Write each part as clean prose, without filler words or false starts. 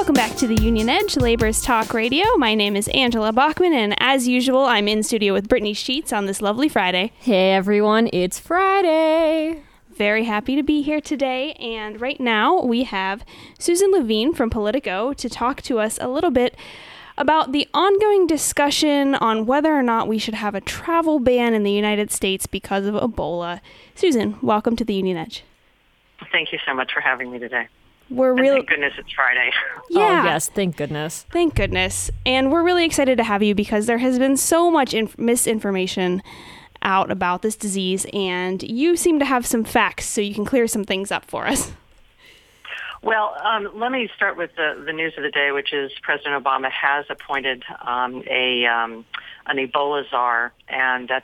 Welcome back to the Union Edge, Labor's Talk Radio. My name is Angela Bachman, and as usual, I'm in studio with Brittany Sheets on this lovely Friday. Hey everyone, it's Friday. Very happy to be here today, and right now we have Susan Levine from Politico to talk to us a little bit about the ongoing discussion on whether or not we should have a travel ban in the United States because of Ebola. Susan, welcome to the Union Edge. Thank you so much for having me today. Thank goodness it's Friday. Yeah. Oh, yes, thank goodness. Thank goodness. And we're really excited to have you because there has been so much misinformation out about this disease, and you seem to have some facts so you can clear some things up for us. Well, let me start with the news of the day, which is President Obama has appointed an Ebola czar, and this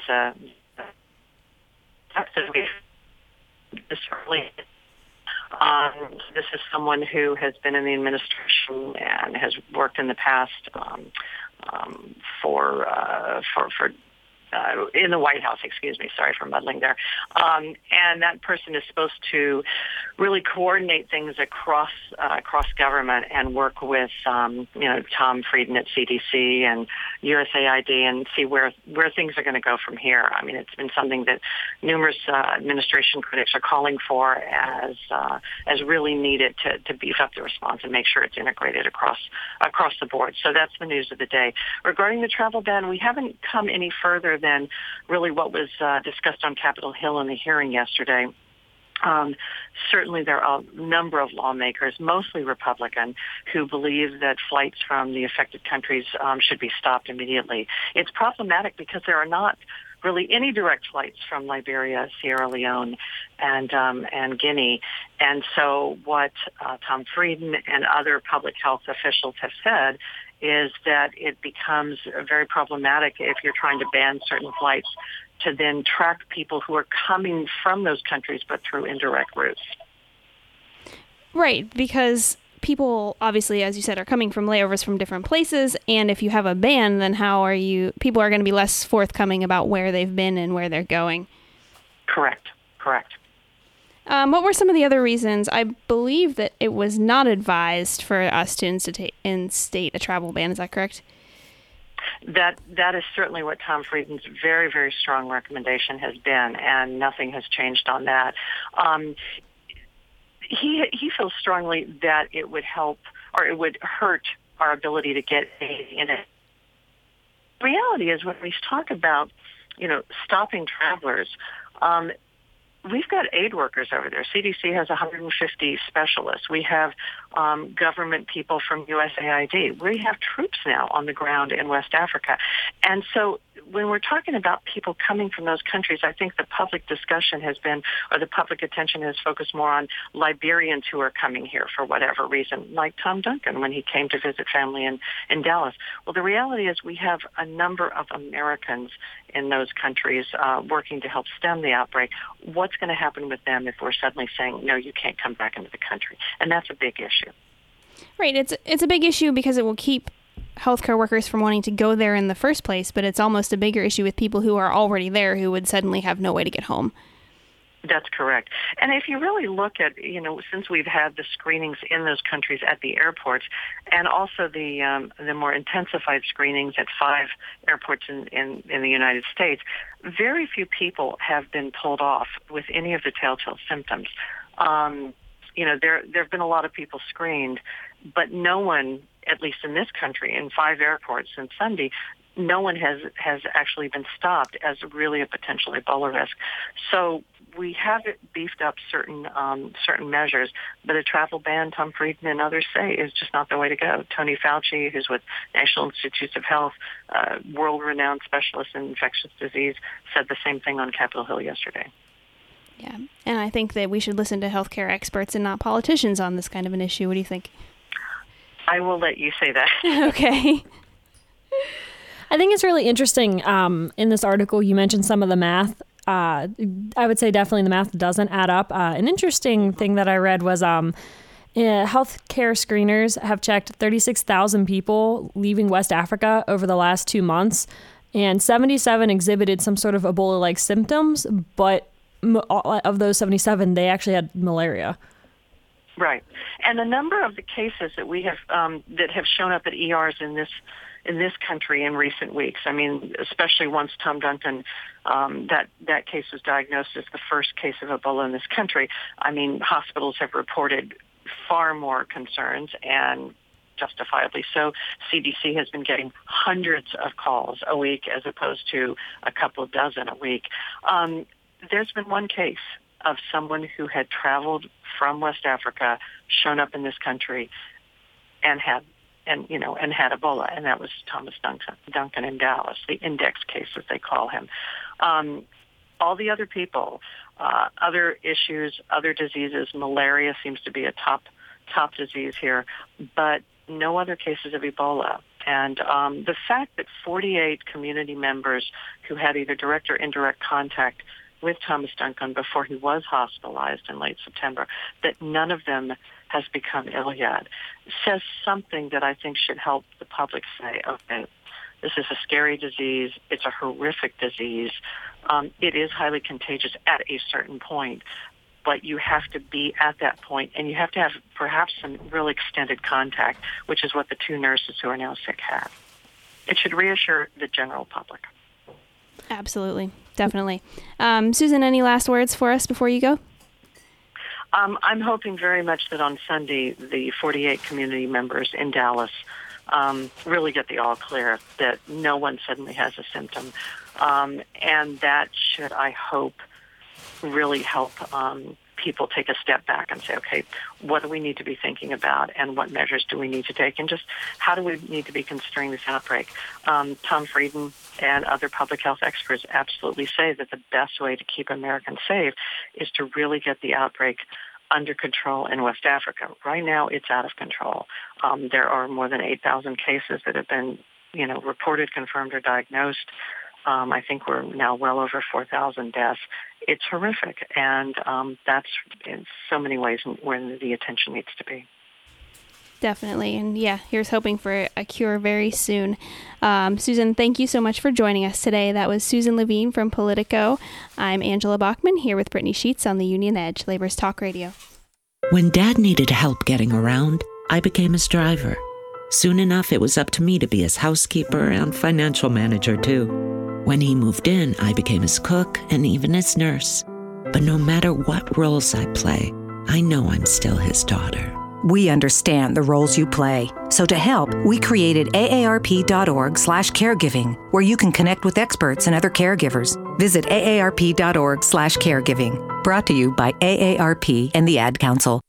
is someone who has been in the administration and has worked in the past in the White House, sorry for muddling there. And that person is supposed to really coordinate things across government and work with, Tom Frieden at CDC and USAID and see where things are going to go from here. I mean, it's been something that numerous administration critics are calling for as really needed to beef up the response and make sure it's integrated across the board. So that's the news of the day. Regarding the travel ban, we haven't come any further than really what was discussed on Capitol Hill in the hearing yesterday. Certainly there are a number of lawmakers, mostly Republican, who believe that flights from the affected countries should be stopped immediately. It's problematic because there are not really any direct flights from Liberia, Sierra Leone, and Guinea. And so what Tom Frieden and other public health officials have said is that it becomes very problematic if you're trying to ban certain flights to then track people who are coming from those countries but through indirect routes. Right, because people, obviously, as you said, are coming from layovers from different places, and if you have a ban, then people are going to be less forthcoming about where they've been and where they're going. Correct. What were some of the other reasons? I believe that it was not advised for us to instate a travel ban. Is that correct? That is certainly what Tom Frieden's very, very strong recommendation has been, and nothing has changed on that. He feels strongly that it would help or it would hurt our ability to get aid in it. The reality is when we talk about, stopping travelers, we've got aid workers over there. CDC has 150 specialists. We have government people from USAID. We have troops now on the ground in West Africa. And so when we're talking about people coming from those countries, I think the public discussion has been, or the public attention has focused more on Liberians who are coming here for whatever reason, like Tom Duncan when he came to visit family in Dallas. Well, the reality is we have a number of Americans in those countries working to help stem the outbreak. What's going to happen with them if we're suddenly saying, no, you can't come back into the country? And that's a big issue. Right. It's a big issue because it will keep healthcare workers from wanting to go there in the first place, but it's almost a bigger issue with people who are already there who would suddenly have no way to get home. That's correct. And if you really look at, since we've had the screenings in those countries at the airports and also the more intensified screenings at 5 airports in the United States, very few people have been pulled off with any of the telltale symptoms. There have been a lot of people screened, but no one, at least in this country, in 5 airports since Sunday, no one has actually been stopped as really a potential Ebola risk. So we have beefed up certain measures, but a travel ban, Tom Frieden and others say, is just not the way to go. Tony Fauci, who's with National Institutes of Health, world-renowned specialist in infectious disease, said the same thing on Capitol Hill yesterday. Yeah, and I think that we should listen to healthcare experts and not politicians on this kind of an issue. What do you think? I will let you say that. Okay. I think it's really interesting. In this article, you mentioned some of the math. I would say definitely the math doesn't add up. An interesting thing that I read was healthcare screeners have checked 36,000 people leaving West Africa over the last 2 months, and 77 exhibited some sort of Ebola-like symptoms, but of those 77, they actually had malaria. Right. And a number of the cases that we have that have shown up at ERs in this country in recent weeks, I mean, especially once Tom Duncan, that case was diagnosed as the first case of Ebola in this country, I mean, hospitals have reported far more concerns, and justifiably so. CDC has been getting hundreds of calls a week as opposed to a couple of dozen a week. There's been one case of someone who had traveled from West Africa, shown up in this country, and had Ebola, and that was Thomas Duncan in Dallas, the index case as they call him. All the other people, other issues, other diseases, malaria seems to be a top disease here, but no other cases of Ebola. And the fact that 48 community members who had either direct or indirect contact with Thomas Duncan before he was hospitalized in late September, that none of them has become ill yet, says something that I think should help the public say, okay, this is a scary disease. It's a horrific disease. It is highly contagious at a certain point, but you have to be at that point, and you have to have perhaps some real extended contact, which is what the two nurses who are now sick had. It should reassure the general public. Absolutely. Definitely. Susan, any last words for us before you go? I'm hoping very much that on Sunday, the 48 community members in Dallas really get the all clear, that no one suddenly has a symptom. And that should, I hope, really help people take a step back and say, okay, what do we need to be thinking about, and what measures do we need to take, and just how do we need to be considering this outbreak? Tom Frieden and other public health experts absolutely say that the best way to keep Americans safe is to really get the outbreak under control in West Africa. Right now, it's out of control. There are more than 8,000 cases that have been, reported, confirmed, or diagnosed. I think we're now well over 4,000 deaths. It's horrific, and that's in so many ways where the attention needs to be. Definitely, and yeah, here's hoping for a cure very soon. Susan, thank you so much for joining us today. That was Susan Levine from Politico. I'm Angela Bachman, here with Brittany Sheets on the Union Edge, Labor's Talk Radio. When Dad needed help getting around, I became his driver. Soon enough, it was up to me to be his housekeeper and financial manager, too. When he moved in, I became his cook and even his nurse. But no matter what roles I play, I know I'm still his daughter. We understand the roles you play. So to help, we created aarp.org/caregiving, where you can connect with experts and other caregivers. Visit aarp.org/caregiving. Brought to you by AARP and the Ad Council.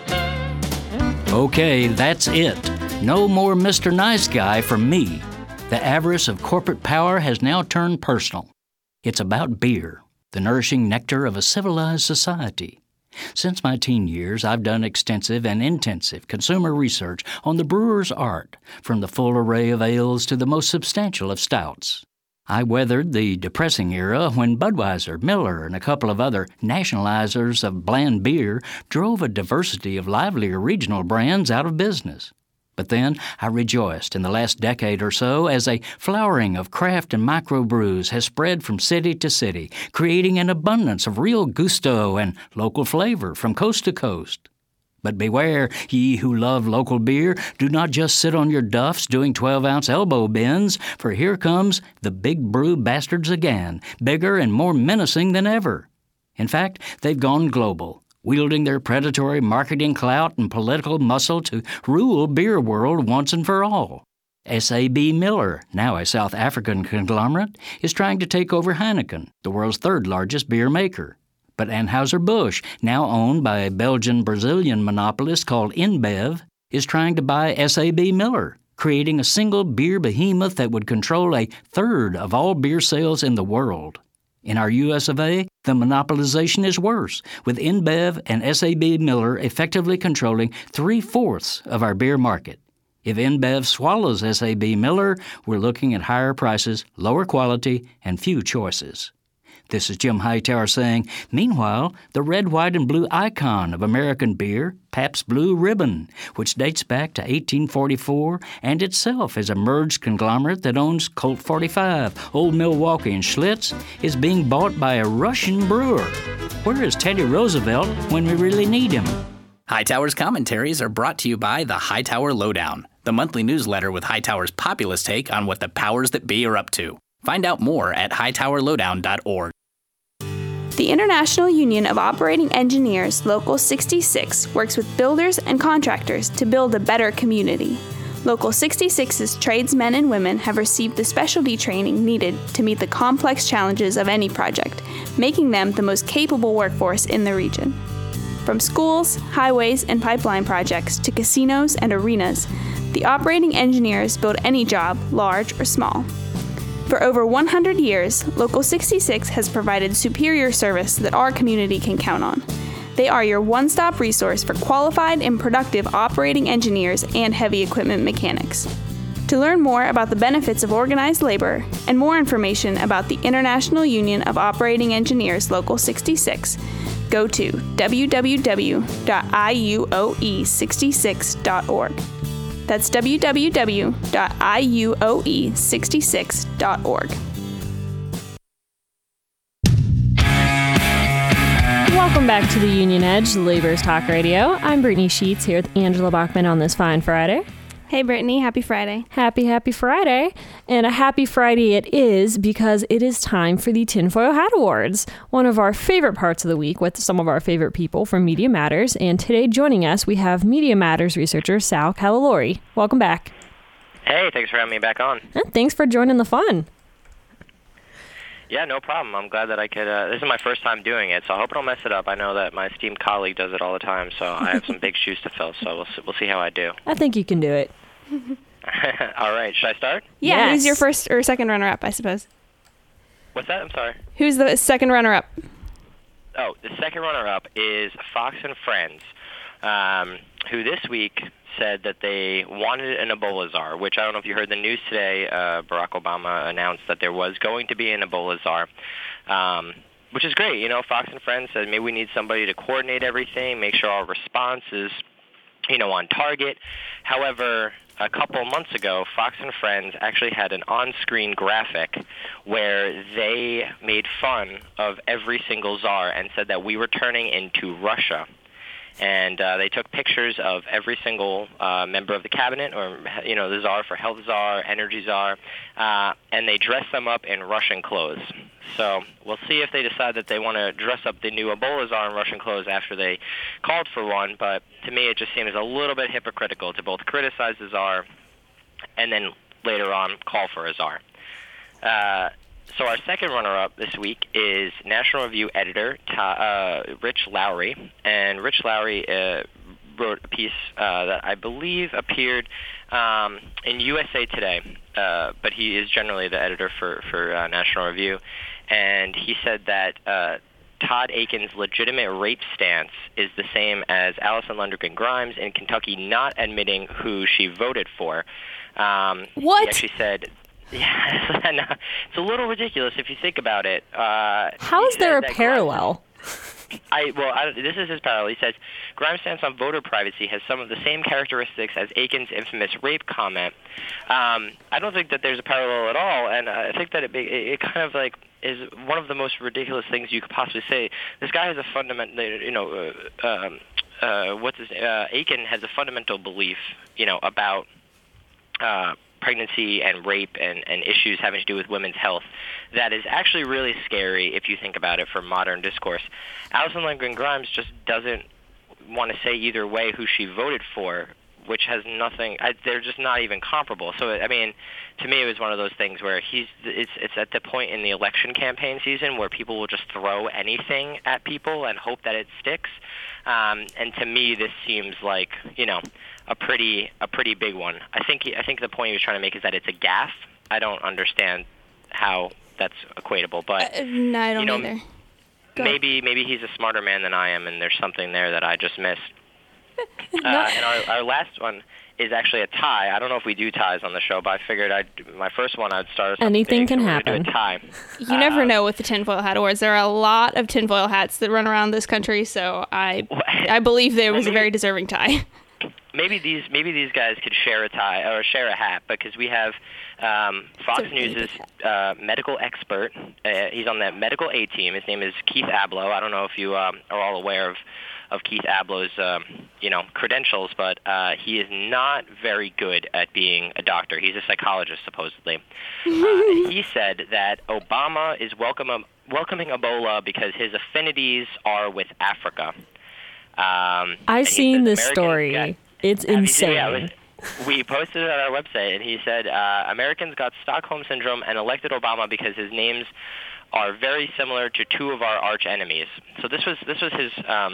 Okay, that's it. No more Mr. Nice Guy from me. The avarice of corporate power has now turned personal. It's about beer, the nourishing nectar of a civilized society. Since my teen years, I've done extensive and intensive consumer research on the brewer's art, from the full array of ales to the most substantial of stouts. I weathered the depressing era when Budweiser, Miller, and a couple of other nationalizers of bland beer drove a diversity of livelier regional brands out of business. But then I rejoiced in the last decade or so as a flowering of craft and microbrews has spread from city to city, creating an abundance of real gusto and local flavor from coast to coast. But beware, ye who love local beer, do not just sit on your duffs doing 12-ounce elbow bends, for here comes the big brew bastards again, bigger and more menacing than ever. In fact, they've gone global, wielding their predatory marketing clout and political muscle to rule beer world once and for all. SAB Miller, now a South African conglomerate, is trying to take over Heineken, the world's third largest beer maker. But Anheuser-Busch, now owned by a Belgian-Brazilian monopolist called InBev, is trying to buy SAB Miller, creating a single beer behemoth that would control a third of all beer sales in the world. In our U.S. of A., the monopolization is worse, with InBev and SAB Miller effectively controlling 3/4 of our beer market. If InBev swallows SAB Miller, we're looking at higher prices, lower quality, and few choices. This is Jim Hightower saying, meanwhile, the red, white, and blue icon of American beer, Pabst Blue Ribbon, which dates back to 1844 and itself is a merged conglomerate that owns Colt 45, Old Milwaukee, and Schlitz, is being bought by a Russian brewer. Where is Teddy Roosevelt when we really need him? Hightower's commentaries are brought to you by the Hightower Lowdown, the monthly newsletter with Hightower's populist take on what the powers that be are up to. Find out more at hightowerlowdown.org. The International Union of Operating Engineers, Local 66, works with builders and contractors to build a better community. Local 66's tradesmen and women have received the specialty training needed to meet the complex challenges of any project, making them the most capable workforce in the region. From schools, highways, and pipeline projects to casinos and arenas, the operating engineers build any job, large or small. For over 100 years, Local 66 has provided superior service that our community can count on. They are your one-stop resource for qualified and productive operating engineers and heavy equipment mechanics. To learn more about the benefits of organized labor and more information about the International Union of Operating Engineers Local 66, go to www.iuoe66.org. That's www.iuoe66.org. Welcome back to the Union Edge, Labor's Talk Radio. I'm Brittany Sheets here with Angela Bachman on this fine Friday. Hey, Brittany. Happy Friday. Happy Friday. And a happy Friday it is because it is time for the Tinfoil Hat Awards, one of our favorite parts of the week with some of our favorite people from Media Matters. And today joining us, we have Media Matters researcher Sal Calalori. Welcome back. Hey, thanks for having me back on. And thanks for joining the fun. Yeah, no problem. I'm glad that I could. This is my first time doing it, so I hope I don't mess it up. I know that my esteemed colleague does it all the time, so I have some big shoes to fill. So we'll see how I do. I think you can do it. All right, should I start? Yeah. Yes. Who's your first or second runner-up? I suppose. What's that? I'm sorry. Who's the second runner-up? Oh, the second runner-up is Fox and Friends, who this week said that they wanted an Ebola czar, which I don't know if you heard the news today. Barack Obama announced that there was going to be an Ebola czar, which is great. You know, Fox and Friends said maybe we need somebody to coordinate everything, make sure our response is, on target. However, a couple months ago, Fox and Friends actually had an on-screen graphic where they made fun of every single czar and said that we were turning into Russia. And they took pictures of every single member of the cabinet, or the czar for health czar, energy czar, and they dressed them up in Russian clothes. So we'll see if they decide that they want to dress up the new Ebola czar in Russian clothes after they called for one. But to me, it just seems a little bit hypocritical to both criticize the czar and then later on call for a czar. So our second runner-up this week is National Review editor Rich Lowry. And Rich Lowry wrote a piece that I believe appeared in USA Today, but he is generally the editor for National Review. And he said that Todd Aiken's legitimate rape stance is the same as Alison Lundergan Grimes in Kentucky not admitting who she voted for. What? He actually said... Yeah, it's a little ridiculous if you think about it. How is there a parallel? This is his parallel. He says, Grimes' stance on voter privacy has some of the same characteristics as Aiken's infamous rape comment. I don't think that there's a parallel at all, and I think that it kind of like is one of the most ridiculous things you could possibly say. This guy has a fundamental, Aiken has a fundamental belief, about pregnancy and rape and issues having to do with women's health that is actually really scary if you think about it for modern discourse. Alison Lundgren Grimes just doesn't want to say either way who she voted for, which has nothing. They're just not even comparable. So I mean, to me, it was one of those things where it's at the point in the election campaign season where people will just throw anything at people and hope that it sticks. And to me, this seems like a pretty big one. I think the point he was trying to make is that it's a gaffe. I don't understand how that's equatable, but no, I don't either. Maybe he's a smarter man than I am, and there's something there that I just missed. And our last one is actually a tie. I don't know if we do ties on the show, but I figured my first one I'd start with anything big, can so happen. Do a tie. You never know with the tinfoil hat awards. There are a lot of tinfoil hats that run around this country, so I believe there was a very deserving tie. Maybe these guys could share a tie or share a hat, because we have Fox News' medical expert. He's on the medical A team. His name is Keith Ablow. I don't know if you are all aware Keith Ablow's credentials, but he is not very good at being a doctor. He's a psychologist, supposedly. He said that Obama is welcoming Ebola because his affinities are with Africa. I've seen this story. It's insane. We posted it on our website, and he said Americans got Stockholm Syndrome and elected Obama because his names are very similar to two of our arch enemies. So this was his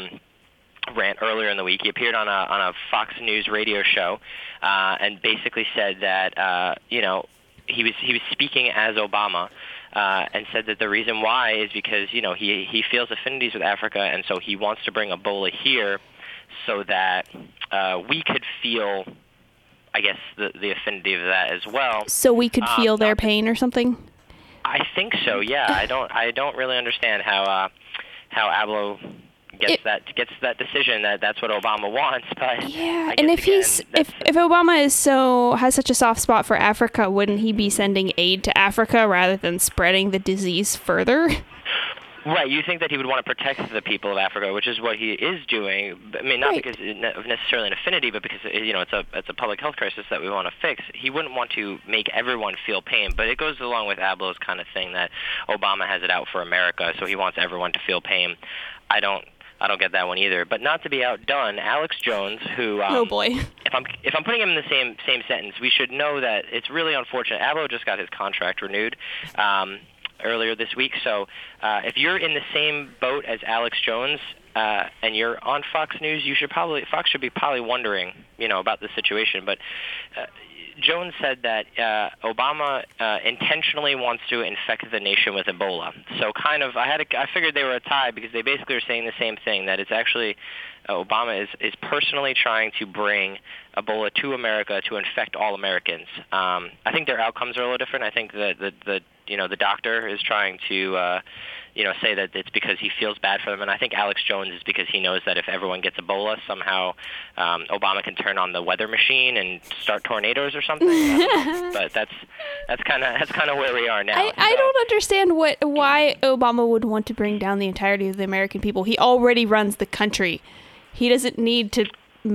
rant earlier in the week. He appeared on a Fox News radio show and basically said that he was speaking as Obama. And said that the reason why is because he feels affinities with Africa, and so he wants to bring Ebola here so that we could feel, I guess, the affinity of that as well. So we could feel their pain or something? I think so. Yeah, I don't really understand how Ablow gets that decision that's what Obama wants, but yeah. And if Obama has such a soft spot for Africa, wouldn't he be sending aid to Africa rather than spreading the disease further? Right, you think that he would want to protect the people of Africa, which is what he is doing. I mean, not because of necessarily an affinity, but because it's a public health crisis that we want to fix. He wouldn't want to make everyone feel pain, but it goes along with Ablow's kind of thing that Obama has it out for America, so he wants everyone to feel pain. I don't get that one either. But not to be outdone, Alex Jones, who oh boy, if I'm putting him in the same sentence, we should know that it's really unfortunate. Ablow just got his contract renewed earlier this week. So if you're in the same boat as Alex Jones and you're on Fox News, Fox should be probably wondering, about the situation. But Jones said that Obama intentionally wants to infect the nation with Ebola. So I figured they were a tie because they basically are saying the same thing, that it's actually Obama is personally trying to bring Ebola to America to infect all Americans. I think their outcomes are a little different. I think that the doctor is trying to say that it's because he feels bad for them, and I think Alex Jones is because he knows that if everyone gets Ebola, somehow Obama can turn on the weather machine and start tornadoes or something. But that's kind of where we are now. I don't understand why Obama would want to bring down the entirety of the American people. He already runs the country. He doesn't need to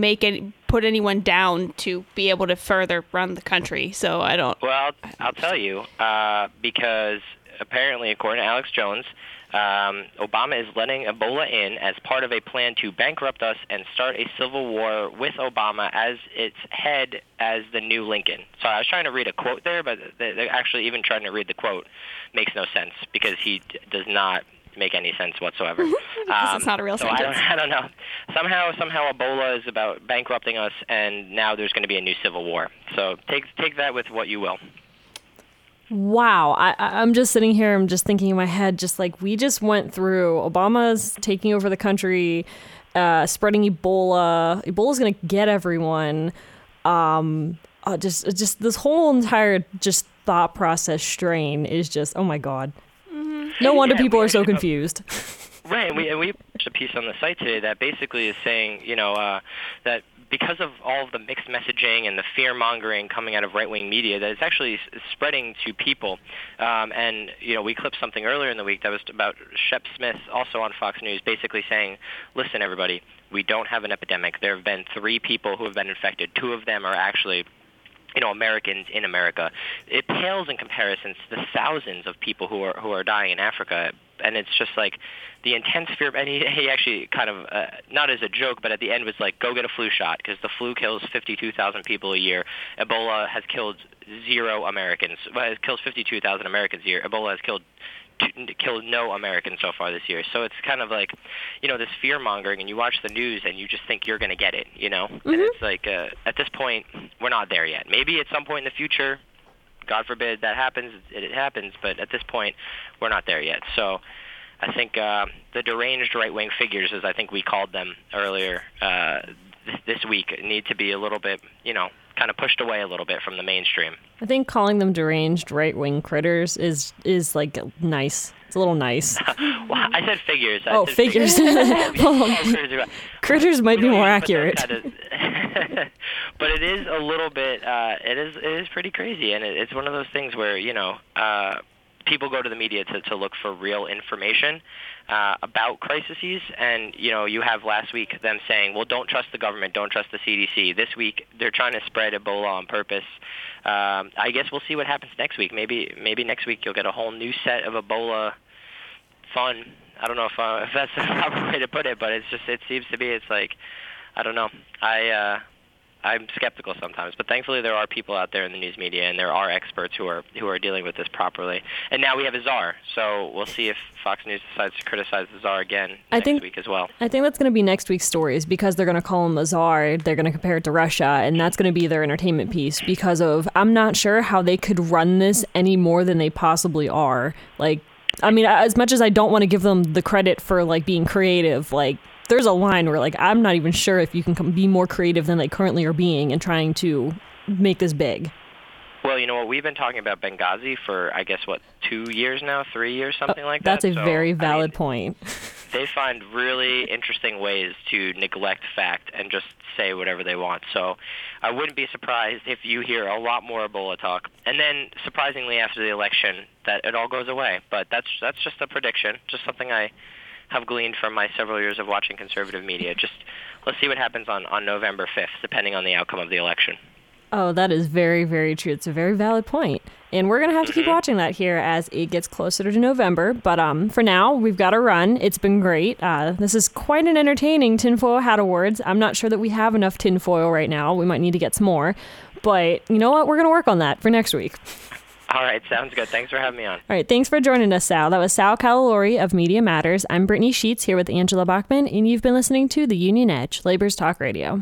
put anyone down to be able to further run the country. So I don't. Well, I'll tell you, because apparently, according to Alex Jones, Obama is letting Ebola in as part of a plan to bankrupt us and start a civil war with Obama as its head as the new Lincoln. So I was trying to read a quote there, but they're actually even trying to read the quote makes no sense because he does not make any sense whatsoever. Because it's not a real sentence. I don't know. Somehow Ebola is about bankrupting us, and now there's going to be a new civil war. So take that with what you will. Wow. I'm just sitting here, I'm just thinking in my head, just like we just went through Obama's taking over the country, spreading Ebola. Ebola's going to get everyone. Just this whole entire just thought process strain is just, oh my God. Mm-hmm. No wonder people are so confused. Right, and we published a piece on the site today that basically is saying, that because of all of the mixed messaging and the fear-mongering coming out of right-wing media, that it's actually spreading to people. And, we clipped something earlier in the week that was about Shep Smith, also on Fox News, basically saying, listen, everybody, we don't have an epidemic. There have been 3 people who have been infected. 2 of them are actually Americans in America. It pales in comparison to the thousands of people who are dying in Africa. And it's just like the intense fear. And he actually kind of, not as a joke, but at the end was like, go get a flu shot because the flu kills 52,000 people a year. Ebola has killed 0 Americans. Well, it kills 52,000 Americans a year. Ebola has killed no Americans so far this year. So it's kind of like, this fear-mongering, and you watch the news and you just think you're going to get it, Mm-hmm. And it's like, at this point, we're not there yet. Maybe at some point in the future, God forbid that happens, it happens, but at this point, we're not there yet. So I think the deranged right-wing figures, as I think we called them earlier this week, need to be a little bit, kind of pushed away a little bit from the mainstream. I think calling them deranged right-wing critters is like nice. It's a little nice. Well, I said figures. Figures. Critters might be more accurate. But it is a little bit. It is pretty crazy, and it's one of those things where people go to the media to look for real information about crises. And, you have last week them saying, well, don't trust the government, don't trust the CDC. This week, they're trying to spread Ebola on purpose. I guess we'll see what happens next week. Maybe next week you'll get a whole new set of Ebola fun. I don't know if that's the proper way to put it, but it seems to be, it's like, I don't know. I'm skeptical sometimes, but thankfully there are people out there in the news media, and there are experts who are dealing with this properly. And now we have a czar, so we'll see if Fox News decides to criticize the czar again next week as well. I think that's going to be next week's stories, because they're going to call him a czar. They're going to compare it to Russia, and that's going to be their entertainment piece. Because I'm not sure how they could run this any more than they possibly are. Like, I mean, as much as I don't want to give them the credit for like being creative, like, there's a line where, like, I'm not even sure if you can be more creative than they currently are being and trying to make this big. Well, you know what? We've been talking about Benghazi for, I guess, 2 years now, 3 years, something like that. That's a very valid point. They find really interesting ways to neglect fact and just say whatever they want. So I wouldn't be surprised if you hear a lot more Ebola talk. And then, surprisingly, after the election, that it all goes away. But that's just a prediction, just something I have gleaned from my several years of watching conservative media. Just let's see what happens on November 5th, depending on the outcome of the election. Oh, that is very, very true. It's a very valid point. And we're going to have to keep watching that here as it gets closer to November. But for now, we've got to run. It's been great. This is quite an entertaining Tinfoil Hat Awards. I'm not sure that we have enough tinfoil right now. We might need to get some more. But you know what? We're going to work on that for next week. All right, sounds good. Thanks for having me on. All right, thanks for joining us, Sal. That was Sal Callalori of Media Matters. I'm Brittany Sheets here with Angela Bachman, and you've been listening to The Union Edge, Labor's Talk Radio.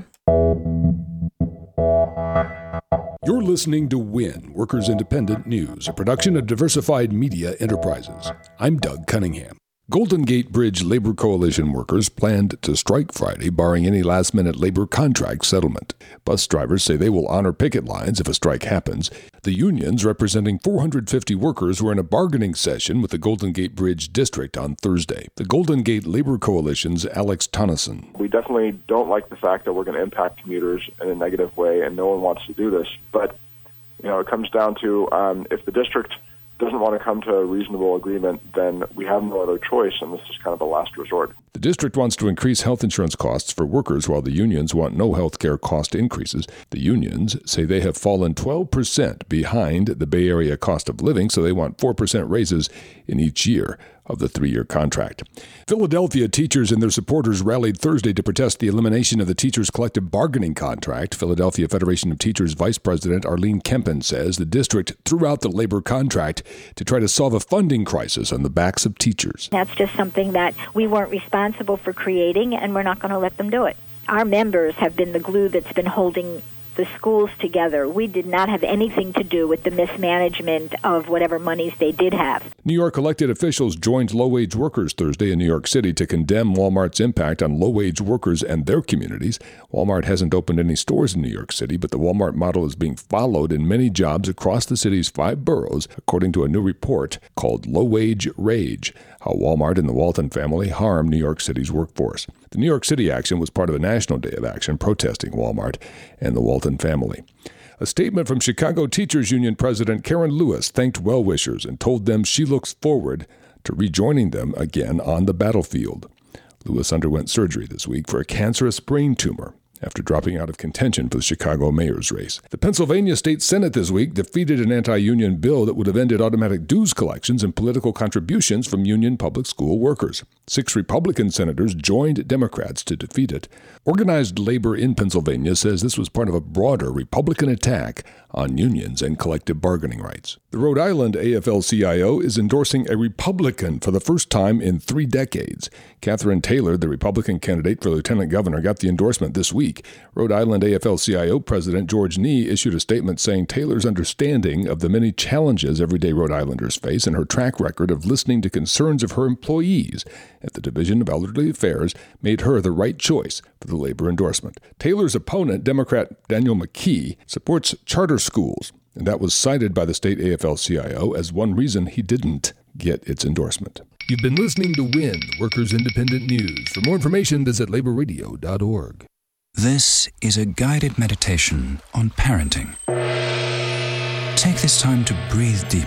You're listening to WIN, Workers Independent News, a production of Diversified Media Enterprises. I'm Doug Cunningham. Golden Gate Bridge Labor Coalition workers planned to strike Friday, barring any last-minute labor contract settlement. Bus drivers say they will honor picket lines if a strike happens. The unions, representing 450 workers, were in a bargaining session with the Golden Gate Bridge District on Thursday. The Golden Gate Labor Coalition's Alex Tonneson. We definitely don't like the fact that we're going to impact commuters in a negative way, and no one wants to do this. But, it comes down to if the district doesn't want to come to a reasonable agreement, then we have no other choice, and this is kind of a last resort. The district wants to increase health insurance costs for workers, while the unions want no health care cost increases. The unions say they have fallen 12% behind the Bay Area cost of living, so they want 4% raises in each year of the 3-year contract. Philadelphia teachers and their supporters rallied Thursday to protest the elimination of the teachers' collective bargaining contract. Philadelphia Federation of Teachers Vice President Arlene Kempen says the district threw out the labor contract to try to solve a funding crisis on the backs of teachers. That's just something that we weren't responsible for creating, and we're not going to let them do it. Our members have been the glue that's been holding the schools together. We did not have anything to do with the mismanagement of whatever monies they did have. New York elected officials joined low-wage workers Thursday in New York City to condemn Walmart's impact on low-wage workers and their communities. Walmart hasn't opened any stores in New York City, but the Walmart model is being followed in many jobs across the city's 5 boroughs, according to a new report called Low-Wage Rage: How Walmart and the Walton family harm New York City's workforce. The New York City action was part of a national day of action protesting Walmart and the Walton family. A statement from Chicago Teachers Union President Karen Lewis thanked well-wishers and told them she looks forward to rejoining them again on the battlefield. Lewis underwent surgery this week for a cancerous brain tumor after dropping out of contention for the Chicago mayor's race. The Pennsylvania State Senate this week defeated an anti-union bill that would have ended automatic dues collections and political contributions from union public school workers. 6 Republican senators joined Democrats to defeat it. Organized labor in Pennsylvania says this was part of a broader Republican attack on unions and collective bargaining rights. The Rhode Island AFL-CIO is endorsing a Republican for the first time in 3 decades. Catherine Taylor, the Republican candidate for lieutenant governor, got the endorsement this week. Rhode Island AFL-CIO President George Nee issued a statement saying Taylor's understanding of the many challenges everyday Rhode Islanders face and her track record of listening to concerns of her employees at the Division of Elderly Affairs made her the right choice for the labor endorsement. Taylor's opponent, Democrat Daniel McKee, supports charter schools, and that was cited by the state AFL-CIO as one reason he didn't get its endorsement. You've been listening to WIN, Workers Independent News. For more information, visit laborradio.org. This is a guided meditation on parenting. Take this time to breathe deeply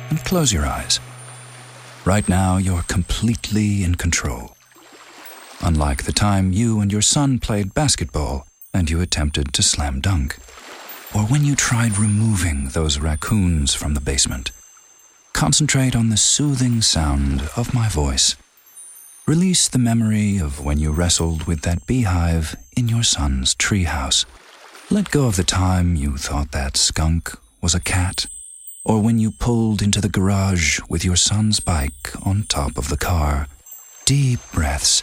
and close your eyes. Right now, you're completely in control. Unlike the time you and your son played basketball and you attempted to slam dunk. Or when you tried removing those raccoons from the basement. Concentrate on the soothing sound of my voice. Release the memory of when you wrestled with that beehive in your son's treehouse. Let go of the time you thought that skunk was a cat, or when you pulled into the garage with your son's bike on top of the car. Deep breaths.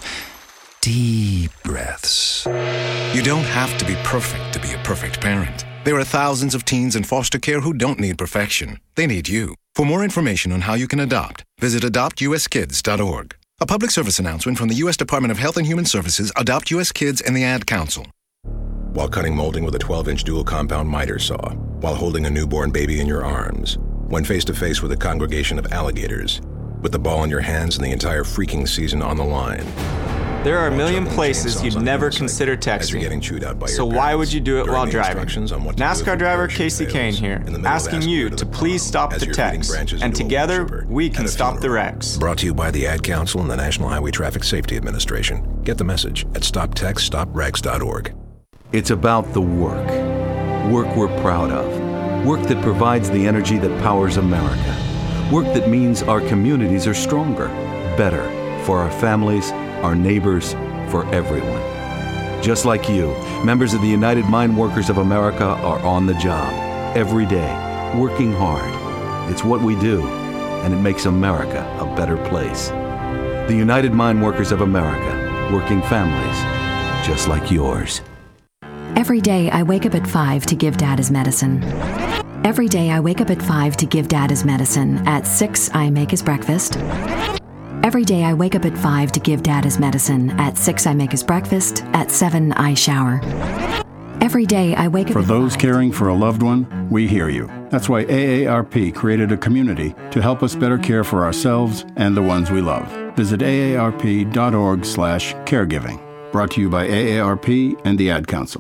Deep breaths. You don't have to be perfect to be a perfect parent. There are thousands of teens in foster care who don't need perfection. They need you. For more information on how you can adopt, visit adoptuskids.org. A public service announcement from the U.S. Department of Health and Human Services, Adopt U.S. Kids, and the Ad Council. While cutting molding with a 12-inch dual compound miter saw, while holding a newborn baby in your arms, when face-to-face with a congregation of alligators, with the ball in your hands and the entire freaking season on the line. There are a million places you'd never consider texting. So why would you do it while driving? NASCAR driver Casey Kane here, asking you to please stop the text. And together, we can stop the wrecks. Brought to you by the Ad Council and the National Highway Traffic Safety Administration. Get the message at stoptextstopwrecks.org. It's about the work. Work we're proud of. Work that provides the energy that powers America. Work that means our communities are stronger, better, for our families, our neighbors, for everyone. Just like you, members of the United Mine Workers of America are on the job, every day, working hard. It's what we do, and it makes America a better place. The United Mine Workers of America, working families just like yours. Every day I wake up at 5 to give Dad his medicine. Every day I wake up at 5 to give Dad his medicine. At 6 I make his breakfast. Every day I wake up at 5 to give Dad his medicine. At 6 I make his breakfast. At 7 I shower. Every day I wake up For those caring for a loved one, we hear you. That's why AARP created a community to help us better care for ourselves and the ones we love. Visit aarp.org/caregiving. Brought to you by AARP and the Ad Council.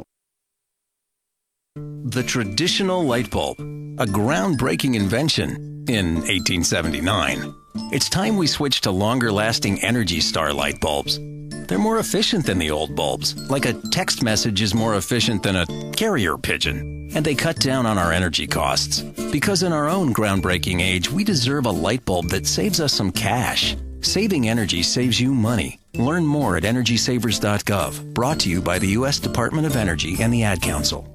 The traditional light bulb, a groundbreaking invention in 1879. It's time we switch to longer-lasting Energy Star light bulbs. They're more efficient than the old bulbs, like a text message is more efficient than a carrier pigeon. And they cut down on our energy costs. Because in our own groundbreaking age, we deserve a light bulb that saves us some cash. Saving energy saves you money. Learn more at EnergySavers.gov. Brought to you by the U.S. Department of Energy and the Ad Council.